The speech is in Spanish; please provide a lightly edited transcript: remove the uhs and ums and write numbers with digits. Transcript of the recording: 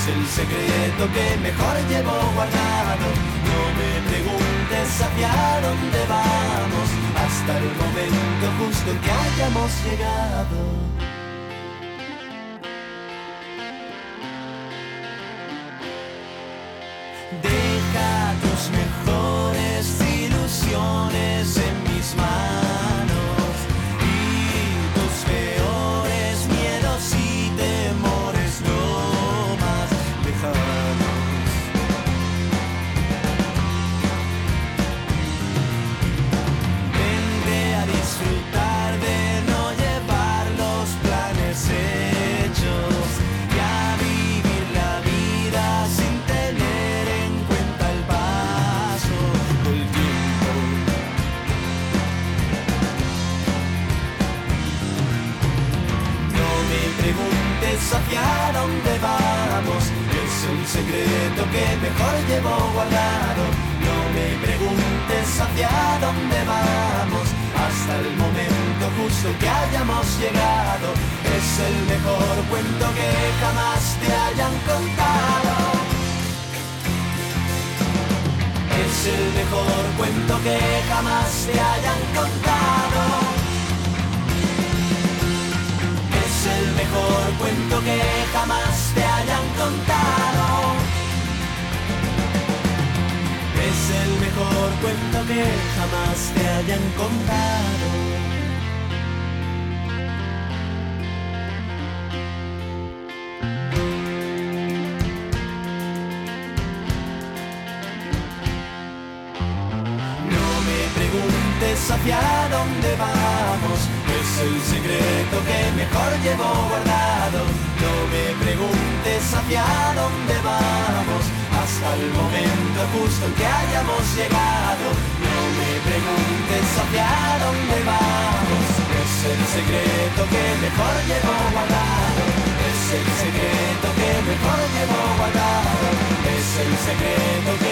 el secreto que mejor llevo guardado. No me preguntes hacia dónde vamos, hasta el momento justo en que hayamos llegado. Deja tus mejores ilusiones en mis manos y tus peores miedos y temores no más lejanos. Vente a disfrutar de no llevar los planes hechos y a vivir la vida sin tener en cuenta el paso del tiempo. No me preguntes hacia dónde vamos, es el secreto que mejor llevo guardado. No me preguntes hacia dónde vamos, hasta el momento justo que hayamos llegado. Es el mejor cuento que jamás te hayan contado. Es el mejor cuento que jamás te hayan contado. Es el mejor cuento que jamás te hayan contado. Es el mejor cuento que jamás te hayan contado. Hacia dónde vamos, es el secreto que mejor llevo guardado. No me preguntes hacia dónde vamos, hasta el momento justo en que hayamos llegado. No me preguntes hacia dónde vamos, es el secreto que mejor llevo guardado. Es el secreto que mejor llevo guardado. Es el secreto que